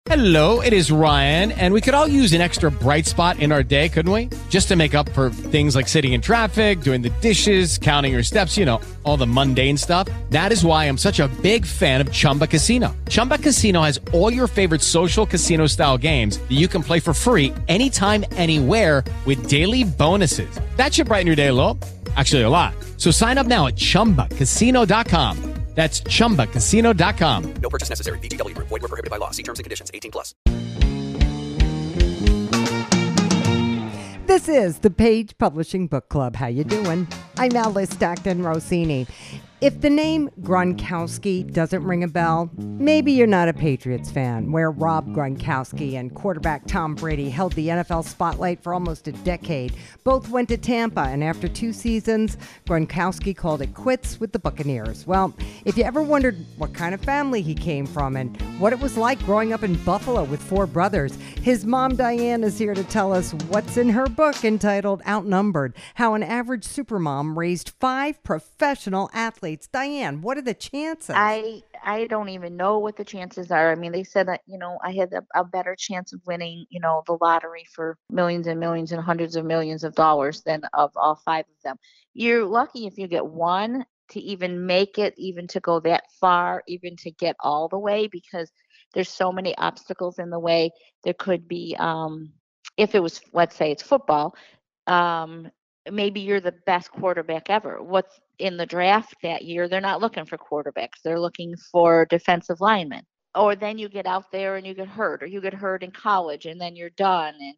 Hello, it is Ryan, and we could all use an extra bright spot in our day, couldn't we? Just to make up for things like sitting in traffic, doing the dishes, counting your steps, all the mundane stuff. That is why I'm such a big fan of Chumba Casino. Chumba Casino has all your favorite social casino-style games that you can play for free anytime, anywhere with daily bonuses. That should brighten your day a little. Actually, a lot. So sign up now at ChumbaCasino.com. That's ChumbaCasino.com. No purchase necessary. VGW Group. Void where prohibited by law. See terms and conditions. 18+. This is the Page Publishing Book Club. How you doing? I'm Alice Stockton Rossini. If the name Gronkowski doesn't ring a bell, maybe you're not a Patriots fan, where Rob Gronkowski and quarterback Tom Brady held the NFL spotlight for almost a decade. Both went to Tampa, and after 2 seasons, Gronkowski called it quits with the Buccaneers. Well, if you ever wondered what kind of family he came from and what it was like growing up in Buffalo with 4 brothers, his mom Diane is here to tell us what's in her book entitled Outnumbered, how an average supermom raised 5 professional athletes. Diane, what are the chances? I don't even know what the chances are. I mean, they said that, I had a better chance of winning, the lottery for millions and millions and hundreds of millions of dollars than of all 5 of them. You're lucky if you get one to even make it, even to go that far, even to get all the way, because there's so many obstacles in the way. There could be, if it was, let's say it's football, maybe you're the best quarterback ever. What's in the draft that year? They're not looking for quarterbacks. They're looking for defensive linemen. Or then you get out there and you get hurt, or you get hurt in college and then you're done. And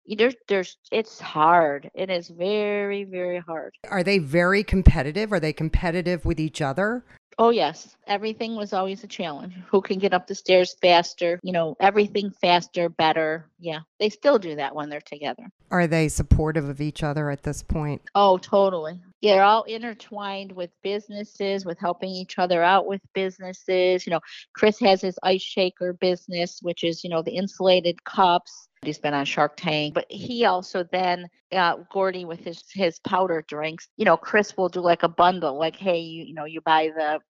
it's hard. It is very, very hard. Are they very competitive? Are they competitive with each other? Oh, yes. Everything was always a challenge. Who can get up the stairs faster? Everything faster, better. Yeah, they still do that when they're together. Are they supportive of each other at this point? Oh, totally. Yeah, they're all intertwined with businesses, with helping each other out with businesses. Chris has his ice shaker business, which is, the insulated cups. He's been on Shark Tank, but he also then, Gordy with his powder drinks, Chris will do like a bundle, like, hey, you buy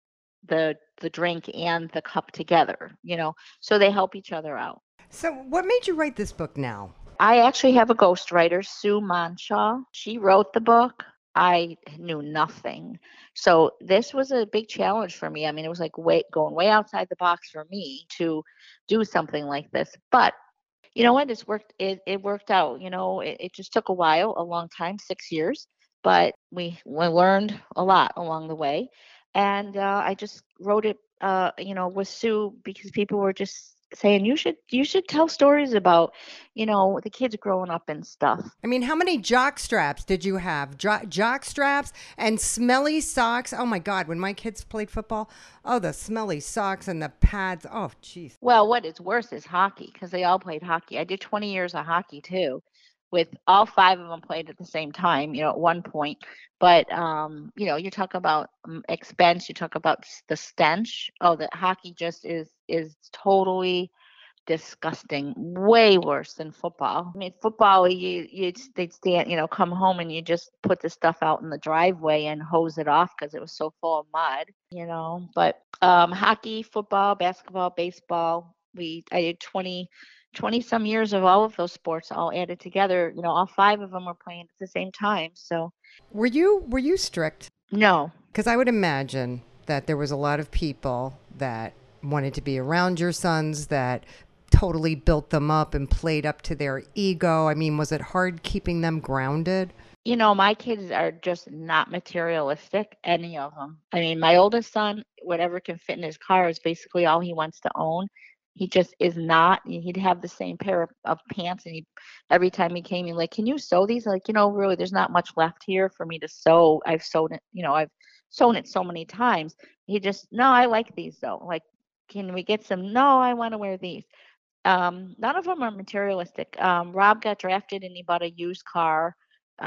the drink and the cup together, so they help each other out. So what made you write this book now? I actually have a ghostwriter, Sue Monshaw. She wrote the book. I knew nothing. So this was a big challenge for me. I mean, it was like going way outside the box for me to do something like this. But you know what? It worked out. It just took a while, a long time, 6 years. But we learned a lot along the way. And I just wrote it, with Sue, because people were just saying you should tell stories about, the kids growing up and stuff. I mean, how many jock straps did you have? Jock straps and smelly socks. Oh my God, when my kids played football, the smelly socks and the pads. Oh, geez. Well, what is worse is hockey, because they all played hockey. I did 20 years of hockey too, with all 5 of them played at the same time, at one point. But, you talk about expense, you talk about the stench. Oh, the hockey just is totally disgusting, way worse than football. I mean, football, they'd stand, come home and you just put the stuff out in the driveway and hose it off because it was so full of mud, But hockey, football, basketball, baseball, I did 20 some years of all of those sports all added together. All 5 of them were playing at the same time. So were you strict? No, because I would imagine that there was a lot of people that wanted to be around your sons, that totally built them up and played up to their ego. I mean, was it hard keeping them grounded? My kids are just not materialistic, any of them. I mean, my oldest son, whatever can fit in his car is basically all he wants to own. He just is not. He'd have the same pair of pants, and every time he came, he's like, "Can you sew these?" Like, really, there's not much left here for me to sew. I've sewn it, I've sewn it so many times. He just, no, I like these though. Like, can we get some? No, I want to wear these. None of them are materialistic. Rob got drafted and he bought a used car.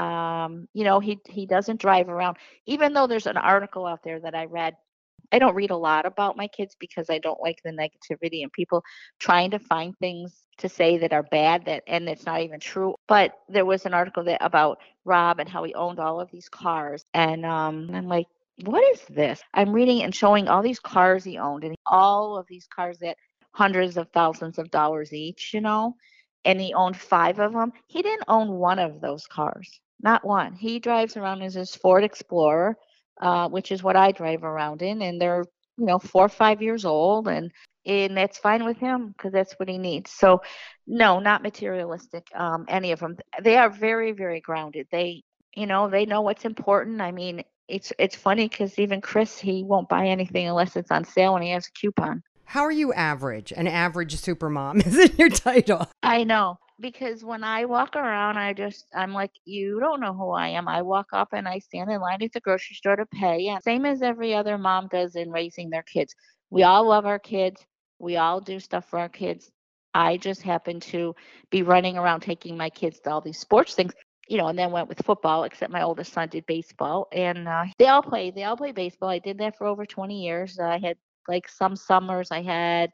He doesn't drive around, even though there's an article out there that I read. I don't read a lot about my kids because I don't like the negativity and people trying to find things to say that are bad, and it's not even true. But there was an article about Rob and how he owned all of these cars. And I'm like, what is this? I'm reading and showing all these cars he owned, and all of these cars that hundreds of thousands of dollars each, and he owned 5 of them. He didn't own one of those cars, not one. He drives around in his Ford Explorer, which is what I drive around in, and they're, 4 or 5 years old, and that's fine with him because that's what he needs. So, no, not materialistic, any of them. They are very, very grounded. They know what's important. I mean, it's funny because even Chris, he won't buy anything unless it's on sale and he has a coupon. How are you average? An average supermom is in your title. I know, because when I walk around, I'm like, you don't know who I am. I walk up and I stand in line at the grocery store to pay, and same as every other mom does in raising their kids. We all love our kids. We all do stuff for our kids. I just happen to be running around taking my kids to all these sports things, and then went with football, except my oldest son did baseball, and they all play baseball. I did that for over 20 years. I had, like, some summers I had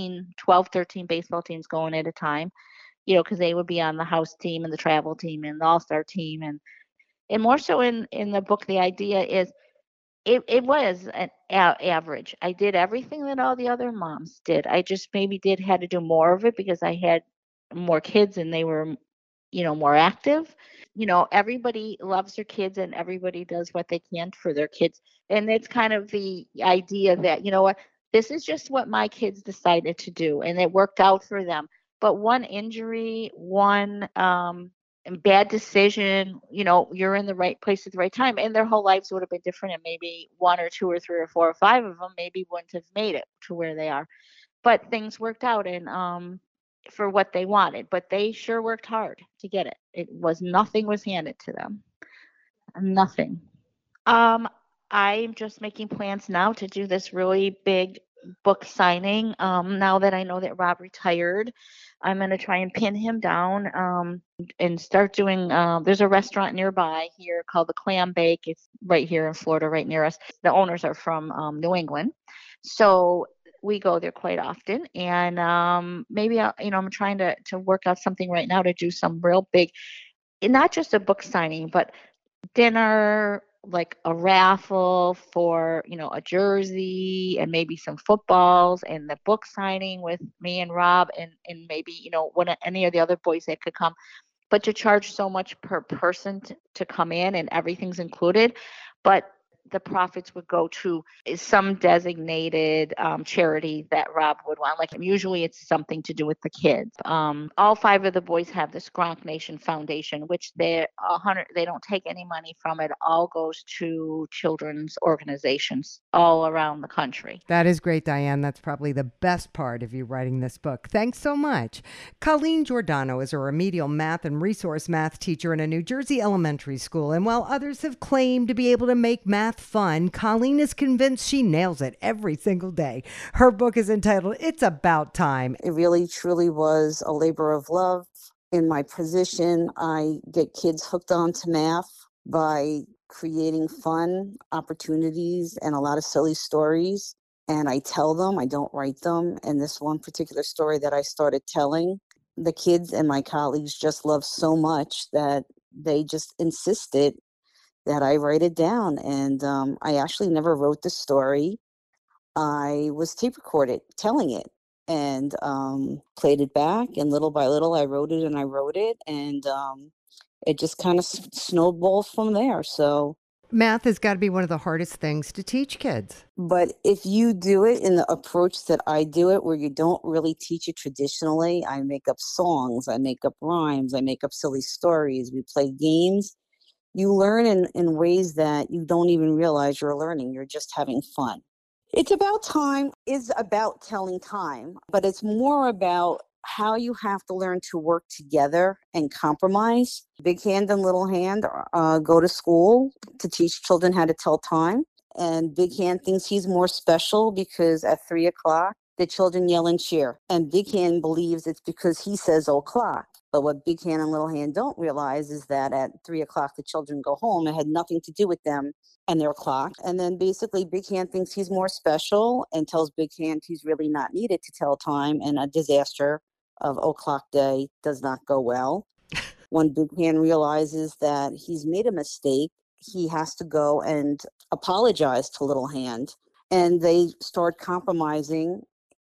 13 baseball teams going at a time, because they would be on the house team and the travel team and the all-star team. And more so in the book, the idea is it was an average. I did everything that all the other moms did. I just maybe had to do more of it because I had more kids and they were, more active. Everybody loves their kids and everybody does what they can for their kids. And it's kind of the idea that, what, this is just what my kids decided to do and it worked out for them. But one injury, one bad decision, you're in the right place at the right time, and their whole lives would have been different. And maybe 1 or 2 or 3 or 4 or 5 of them maybe wouldn't have made it to where they are. But things worked out, and for what they wanted, but they sure worked hard to get it. Nothing was handed to them. Nothing. Um, I'm just making plans now to do this really big book signing. Now that I know that Rob retired, I'm going to try and pin him down, and start doing. There's a restaurant nearby here called the Clam Bake. It's right here in Florida, right near us. The owners are from New England, so we go there quite often. And maybe I'm trying to work out something right now to do some real big, not just a book signing, but dinner, like a raffle for, a jersey and maybe some footballs and the book signing with me and Rob and maybe, any of the other boys that could come, but to charge so much per person to come in and everything's included. But the profits would go to some designated charity that Rob would want. Like, usually it's something to do with the kids. All 5 of the boys have the Gronk Nation Foundation, which they don't take any money from it. All goes to children's organizations all around the country. That is great, Diane. That's probably the best part of you writing this book. Thanks so much. Colleen Giordano is a remedial math and resource math teacher in a New Jersey elementary school. And while others have claimed to be able to make math fun, Colleen is convinced she nails it every single day. Her book is entitled It's About Time. It really, truly was a labor of love. In my position, I get kids hooked onto math by creating fun opportunities and a lot of silly stories. And I tell them, I don't write them. And this one particular story that I started telling, the kids and my colleagues just love so much that they just insisted that I write it down. And I actually never wrote the story. I was tape recorded telling it and played it back. And little by little, I wrote it and I wrote it. And it just kind of snowballed from there. So Math has got to be one of the hardest things to teach kids. but if you do it in the approach that I do it, where you don't really teach it traditionally, I make up songs, I make up rhymes, I make up silly stories, we play games. You learn in ways that you don't even realize you're learning. You're just having fun. It's About Time is about telling time, but it's more about how you have to learn to work together and compromise. Big Hand and Little Hand go to school to teach children how to tell time. And Big Hand thinks he's more special because at 3 o'clock, the children yell and cheer. And Big Hand believes it's because he says o'clock. But what Big Hand and Little Hand don't realize is that at 3 o'clock, the children go home. It had nothing to do with them and their clock. And then basically Big Hand thinks he's more special and tells Big Hand he's really not needed to tell time. And a disaster of o'clock day does not go well. When Big Hand realizes that he's made a mistake, he has to go and apologize to Little Hand. And they start compromising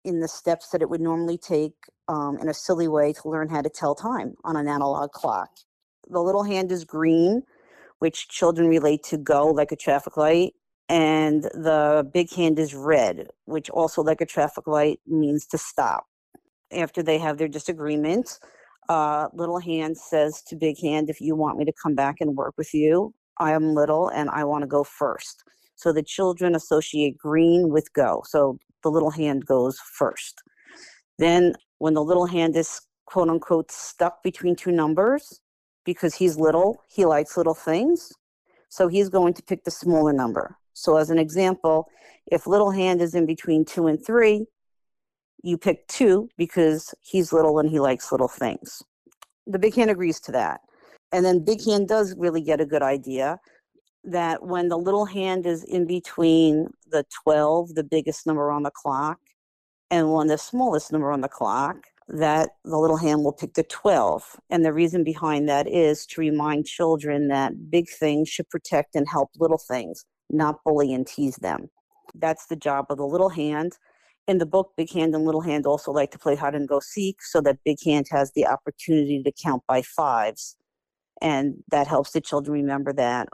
in the steps that it would normally take in a silly way to learn how to tell time on an analog clock. The little hand is green, which children relate to go, like a traffic light. And the big hand is red, which also, like a traffic light, means to stop. After they have their disagreement, little hand says to big hand, if you want me to come back and work with you, I am little and I want to go first. So the children associate green with go. So the little hand goes first. Then when the little hand is quote unquote stuck between two numbers, because he's little, he likes little things. So he's going to pick the smaller number. So as an example, if little hand is in between 2 and 3, you pick 2 because he's little and he likes little things. The big hand agrees to that. And then big hand does really get a good idea that when the little hand is in between the 12, the biggest number on the clock, and when the smallest number on the clock, that the little hand will pick the 12. And the reason behind that is to remind children that big things should protect and help little things, not bully and tease them. That's the job of the little hand. In the book, Big Hand and Little Hand also like to play hide and go seek, so that Big Hand has the opportunity to count by 5s. And that helps the children remember that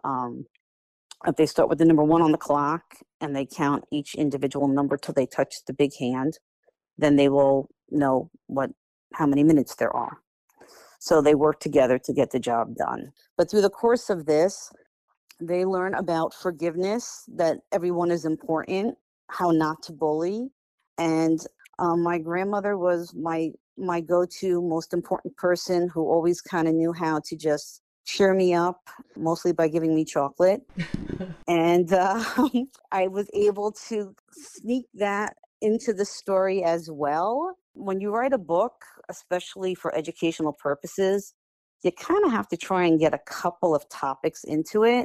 if they start with the number 1 on the clock and they count each individual number till they touch the big hand, then they will know how many minutes there are. So they work together to get the job done. But through the course of this, they learn about forgiveness, that everyone is important, how not to bully. And my grandmother was my go-to most important person, who always kind of knew how to just cheer me up, mostly by giving me chocolate. And I was able to sneak that into the story as well. When you write a book, especially for educational purposes, you kind of have to try and get a couple of topics into it.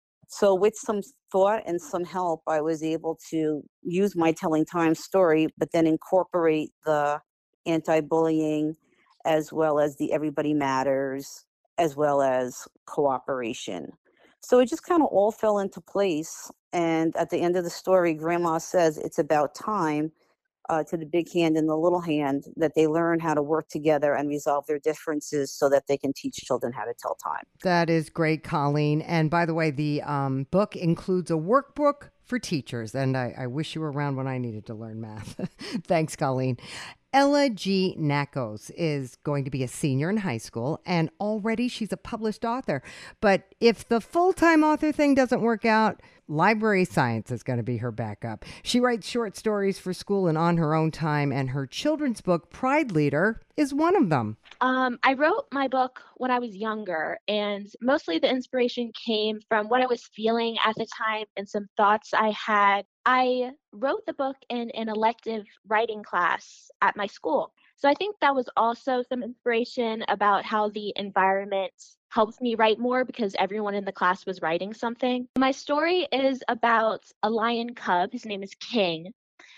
So with some thought and some help, I was able to use my telling time story, but then incorporate the anti-bullying as well as the everybody matters, as well as cooperation. So it just kind of all fell into place. And at the end of the story, Grandma says it's about time to the big hand and the little hand, that they learn how to work together and resolve their differences so that they can teach children how to tell time. That is great, Colleen. And by the way, the book includes a workbook for teachers. And I wish you were around when I needed to learn math. Thanks, Colleen. Ella G. Nakos is going to be a senior in high school, and already she's a published author. But if the full-time author thing doesn't work out, library science is going to be her backup. She writes short stories for school and on her own time, and her children's book, Pride Leader, is one of them. I wrote my book when I was younger, and mostly the inspiration came from what I was feeling at the time and some thoughts I had. I wrote the book in an elective writing class at my school. So I think that was also some inspiration about how the environment helped me write more, because everyone in the class was writing something. My story is about a lion cub. His name is King.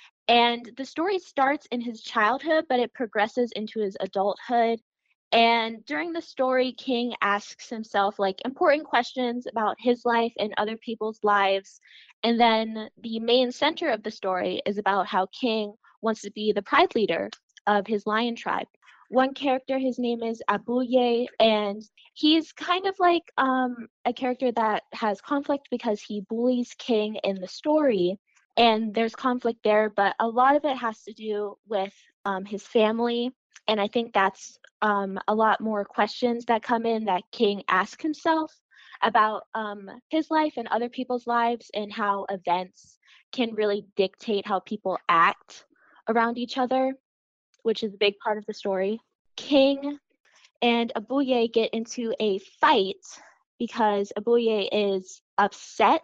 And the story starts in his childhood, but it progresses into his adulthood. And during the story, King asks himself important questions about his life and other people's lives. And then the main center of the story is about how King wants to be the pride leader of his lion tribe. One character, his name is Abuye, and he's kind of like a character that has conflict because he bullies King in the story. And there's conflict there, but a lot of it has to do with his family. And I think that's a lot more questions that come in that King asks himself about his life and other people's lives, and how events can really dictate how people act around each other, which is a big part of the story. King and Abuye get into a fight because Abuye is upset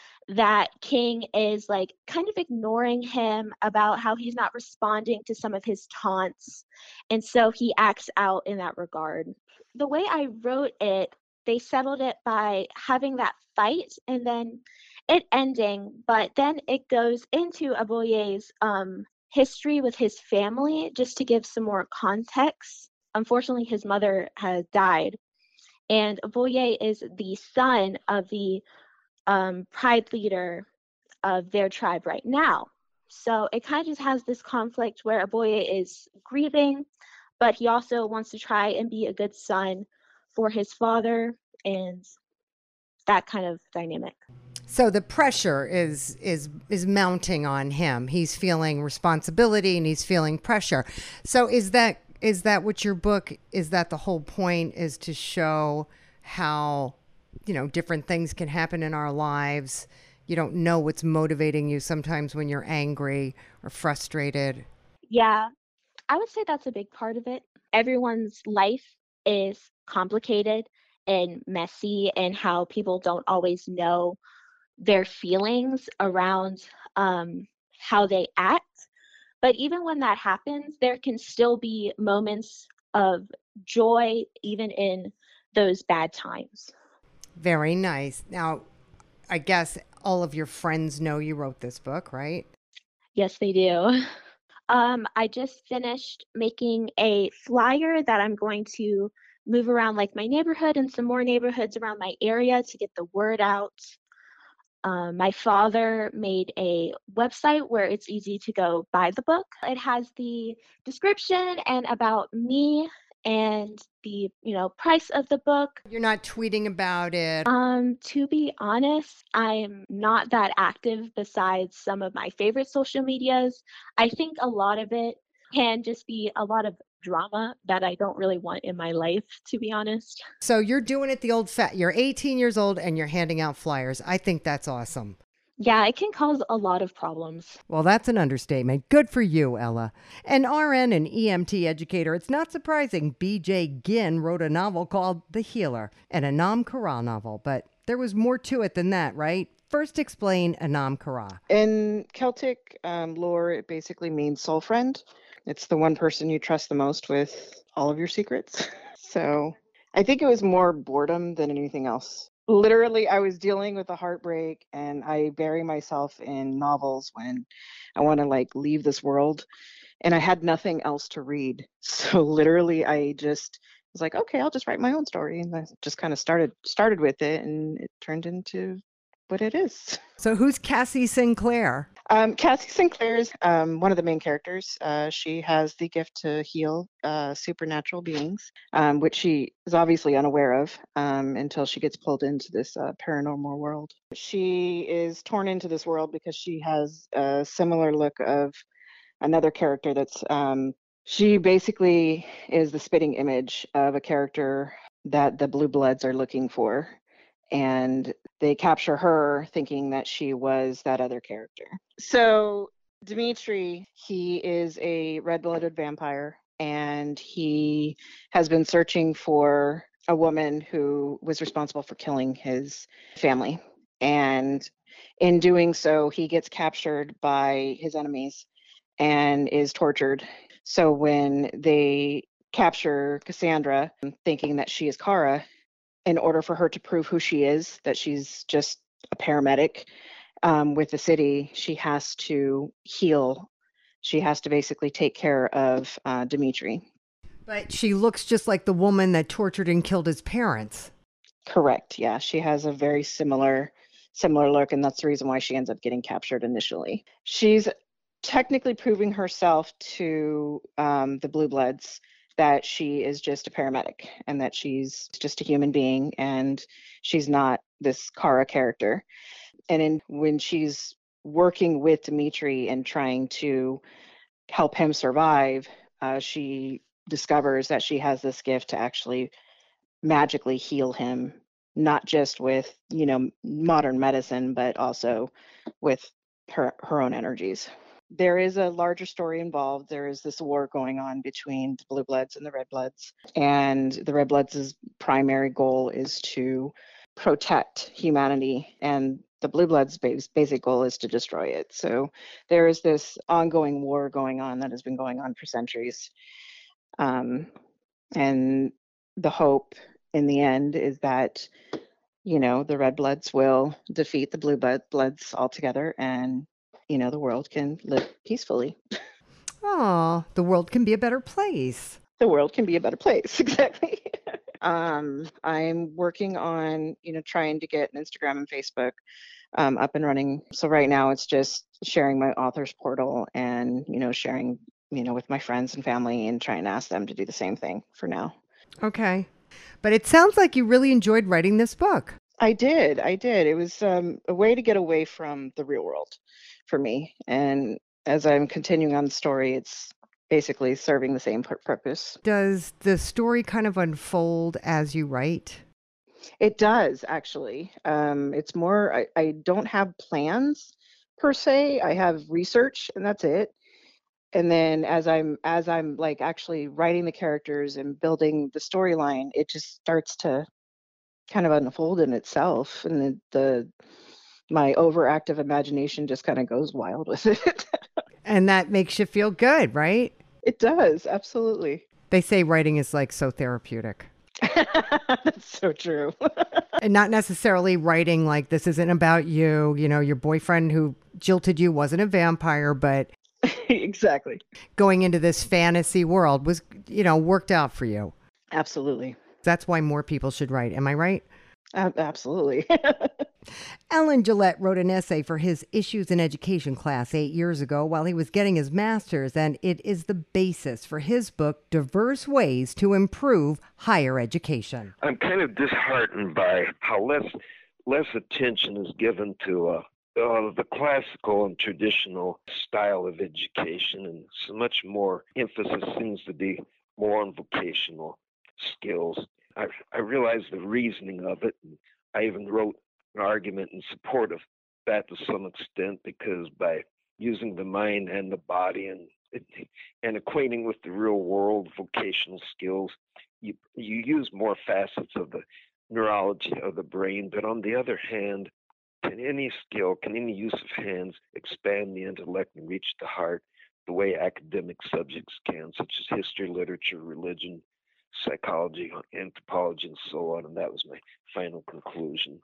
that King is kind of ignoring him about how he's not responding to some of his taunts. And so he acts out in that regard. The way I wrote it, they settled it by having that fight and then it ending, but then it goes into Abuye's history with his family, just to give some more context. Unfortunately, his mother has died, and Abuye is the son of the pride leader of their tribe right now. So it kind of just has this conflict where a boy is grieving, but he also wants to try and be a good son for his father and that kind of dynamic. So the pressure is mounting on him. He's feeling responsibility and he's feeling pressure. So is that what your book is? That the whole point is to show how, different things can happen in our lives. You don't know what's motivating you sometimes when you're angry or frustrated. Yeah, I would say that's a big part of it. Everyone's life is complicated and messy, and how people don't always know their feelings around how they act. But even when that happens, there can still be moments of joy, even in those bad times. Very nice. Now, I guess all of your friends know you wrote this book, right? Yes, they do. I just finished making a flyer that I'm going to move around like my neighborhood and some more neighborhoods around my area to get the word out. My father made a website where it's easy to go buy the book. It has the description and about me and the, price of the book. You're not tweeting about it. To be honest, I'm not that active besides some of my favorite social medias. I think a lot of it can just be a lot of drama that I don't really want in my life, to be honest. So you're doing it the old you're 18 years old and you're handing out flyers. I think that's awesome. Yeah, it can cause a lot of problems. Well, that's an understatement. Good for you, Ella. An RN and EMT educator, it's not surprising B.J. Ginn wrote a novel called The Healer, an Anam Cara novel, but there was more to it than that, right? First, explain Anam Cara. In Celtic lore, it basically means soul friend. It's the one person you trust the most with all of your secrets. So I think it was more boredom than anything else. Literally, I was dealing with a heartbreak, and I bury myself in novels when I want to leave this world, and I had nothing else to read. So literally, I just was like, okay, I'll just write my own story, and I just kind of started with it, and it turned into what it is. So who's Cassie Sinclair? Cassie Sinclair is one of the main characters. She has the gift to heal supernatural beings, which she is obviously unaware of until she gets pulled into this paranormal world. She is torn into this world because she has a similar look of another character that's she basically is the spitting image of a character that the Blue Bloods are looking for. And they capture her thinking that she was that other character. So Dimitri, he is a red-blooded vampire, and he has been searching for a woman who was responsible for killing his family. And in doing so, he gets captured by his enemies and is tortured. So when they capture Cassandra, thinking that she is Kara, in order for her to prove who she is, that she's just a paramedic with the city, she has to heal. She has to basically take care of Dimitri. But she looks just like the woman that tortured and killed his parents. Correct. Yeah, she has a very similar look, and that's the reason why she ends up getting captured initially. She's technically proving herself to the Blue Bloods that she is just a paramedic and that she's just a human being and she's not this Kara character. And when she's working with Dimitri and trying to help him survive, she discovers that she has this gift to actually magically heal him, not just with, modern medicine, but also with her own energies. There is a larger story involved. There is this war going on between the Blue Bloods and the Red Bloods. And the Red Bloods' primary goal is to protect humanity, and the Blue Bloods' basic goal is to destroy it. So there is this ongoing war going on that has been going on for centuries. And the hope in the end is that, the Red Bloods will defeat the Blue Bloods altogether, and the world can live peacefully. Oh, the world can be a better place. The world can be a better place, exactly. I'm working on, trying to get an Instagram and Facebook up and running. So right now it's just sharing my author's portal and, sharing, with my friends and family and trying to ask them to do the same thing for now. Okay. But it sounds like you really enjoyed writing this book. I did. It was a way to get away from the real world for me. And as I'm continuing on the story, it's basically serving the same purpose. Does the story kind of unfold as you write? It does, actually. It's more, I don't have plans per se. I have research and that's it. And then as I'm like actually writing the characters and building the storyline, it just starts to kind of unfold in itself. And my overactive imagination just kind of goes wild with it. And that makes you feel good, right? It does, absolutely. They say writing is like so therapeutic. That's so true. And not necessarily writing like this isn't about you. Your boyfriend who jilted you wasn't a vampire, but Exactly. going into this fantasy world was, worked out for you. Absolutely. That's why more people should write. Am I right? Absolutely. Alan Gillette wrote an essay for his Issues in Education class 8 years ago while he was getting his master's, and it is the basis for his book, Diverse Ways to Improve Higher Education. I'm kind of disheartened by how less attention is given to the classical and traditional style of education, and so much more emphasis seems to be more on vocational skills. I realize the reasoning of it. And I even wrote an argument in support of that to some extent, because by using the mind and the body and equating with the real world vocational skills, you use more facets of the neurology of the brain. But on the other hand, can any use of hands expand the intellect and reach the heart the way academic subjects can, such as history, literature, religion, psychology, anthropology, and so on? And that was my final conclusion.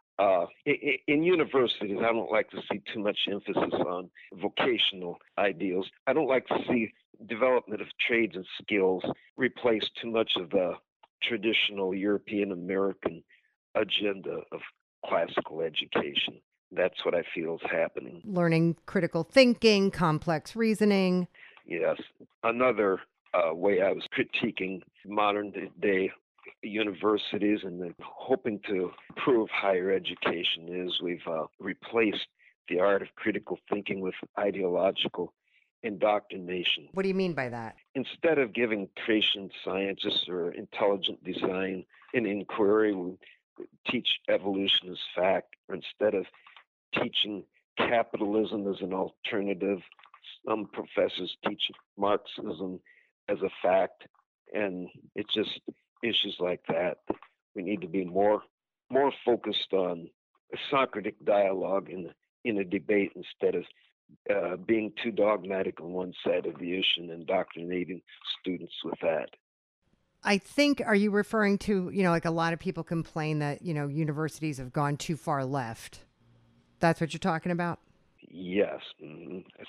In universities, I don't like to see too much emphasis on vocational ideals. I don't like to see development of trades and skills replace too much of the traditional European American agenda of classical education. That's what I feel is happening. Learning critical thinking, complex reasoning. Yes. Another way I was critiquing modern day universities and hoping to improve higher education is we've replaced the art of critical thinking with ideological indoctrination. What do you mean by that? Instead of giving creation scientists or intelligent design an inquiry, we teach evolution as fact, or instead of teaching capitalism as an alternative, some professors teach Marxism as a fact, and it's just issues like that. We need to be more focused on a Socratic dialogue in a debate instead of being too dogmatic on one side of the issue and indoctrinating students with that. I think, are you referring to, like a lot of people complain that, universities have gone too far left? That's what you're talking about? Yes. Mm-hmm. I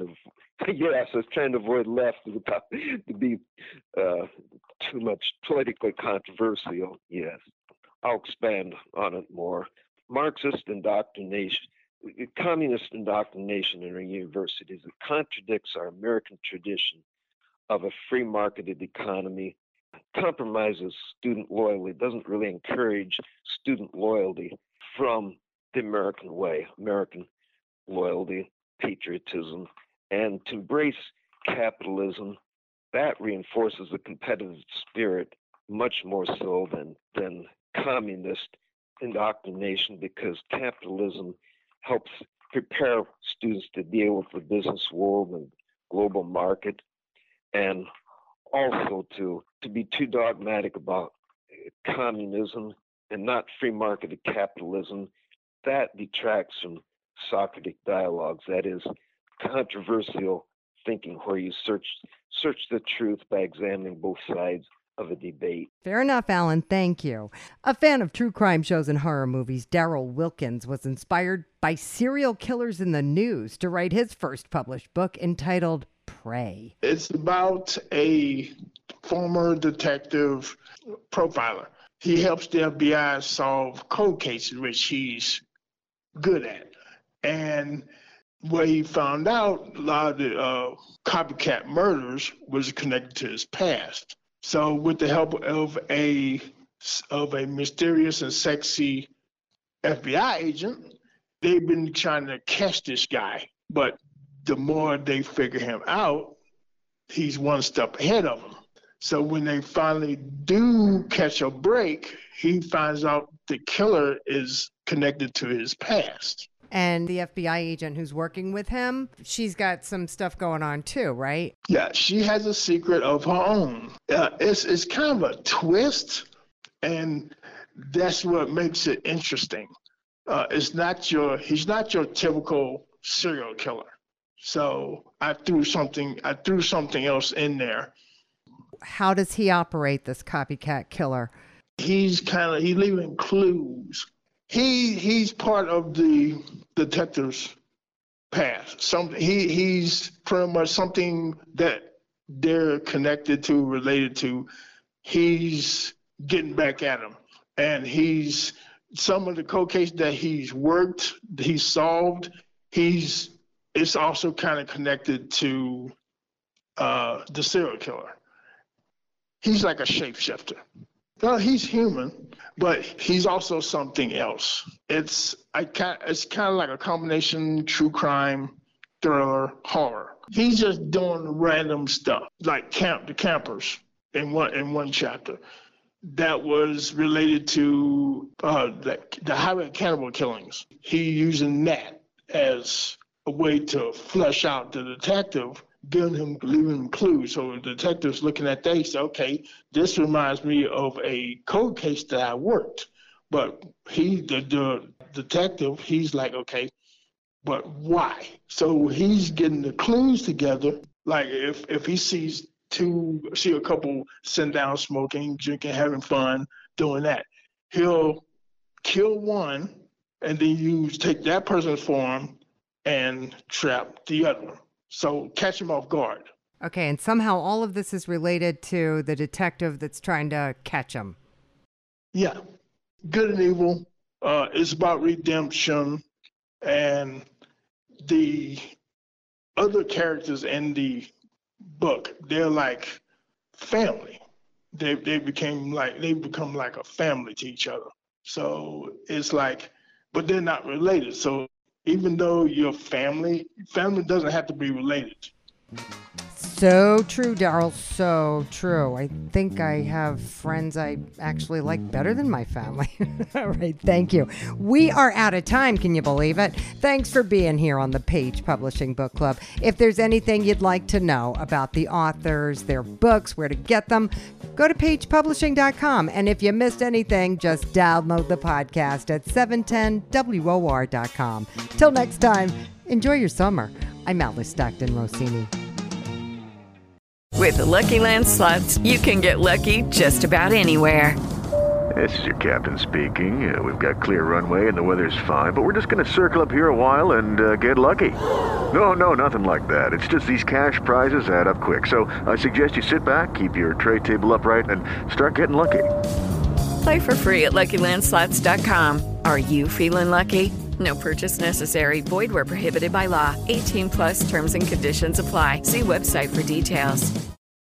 was trying to avoid left without to be too much politically controversial. Yes. I'll expand on it more. Marxist indoctrination, communist indoctrination in our universities, it contradicts our American tradition of a free marketed economy, compromises student loyalty, doesn't really encourage student loyalty from the American way, American loyalty, patriotism, and to embrace capitalism, that reinforces the competitive spirit much more so than communist indoctrination, because capitalism helps prepare students to deal with the business world and global market, and also to be too dogmatic about communism and not free marketed capitalism. That detracts from Socratic dialogues, that is, controversial thinking where you search the truth by examining both sides of a debate. Fair enough, Alan. Thank you. A fan of true crime shows and horror movies, Darryl Wilkins was inspired by serial killers in the news to write his first published book entitled Prey. It's about a former detective profiler. He helps the FBI solve cold cases, which he's good at. And what he found out, a lot of the copycat murders was connected to his past. So with the help of a mysterious and sexy FBI agent, they've been trying to catch this guy. But the more they figure him out, he's one step ahead of them. So when they finally do catch a break, he finds out the killer is connected to his past. And the FBI agent who's working with him, she's got some stuff going on too, right? Yeah, she has a secret of her own. It's kind of a twist, and that's what makes it interesting. He's not your typical serial killer. So I threw something else in there. How does he operate, this copycat killer? He's leaving clues. He's part of the detective's past. He's pretty much something that they're connected to, related to. He's getting back at him, and some of the cold cases that he's solved. It's also kind of connected to the serial killer. He's like a shapeshifter. Well, he's human, but he's also something else. It's kind of like a combination true crime, thriller, horror. He's just doing random stuff, like the campers in one chapter. That was related to the highway cannibal killings. He using that as a way to flesh out the detective, leaving him clues. So the detective's looking at that, he said, okay, this reminds me of a cold case that I worked. But the detective, he's like, okay, but why? So he's getting the clues together. Like if he sees a couple sitting down smoking, drinking, having fun, doing that, he'll kill one and then take that person's form and trap the other one. So catch him off guard. Okay, and somehow all of this is related to the detective that's trying to catch him. Yeah. Good and evil. It's about redemption. And the other characters in the book, they're like family. They become like a family to each other. So it's like, but they're not related. So even though you're family doesn't have to be related. So true, Daryl. So true. I think I have friends I actually like better than my family. All right. Thank you. We are out of time. Can you believe it? Thanks for being here on the Page Publishing Book Club. If there's anything you'd like to know about the authors, their books, where to get them, go to pagepublishing.com. And if you missed anything, just download the podcast at 710WOR.com. Till next time, enjoy your summer. I'm Alice Stockton Rossini. With the Lucky Land Slots, you can get lucky just about anywhere. This is your captain speaking. We've got clear runway and the weather's fine, but we're just going to circle up here a while and get lucky. No, nothing like that. It's just these cash prizes add up quick. So I suggest you sit back, keep your tray table upright, and start getting lucky. Play for free at LuckyLandSlots.com. Are you feeling lucky? No purchase necessary. Void where prohibited by law. 18+ terms and conditions apply. See website for details.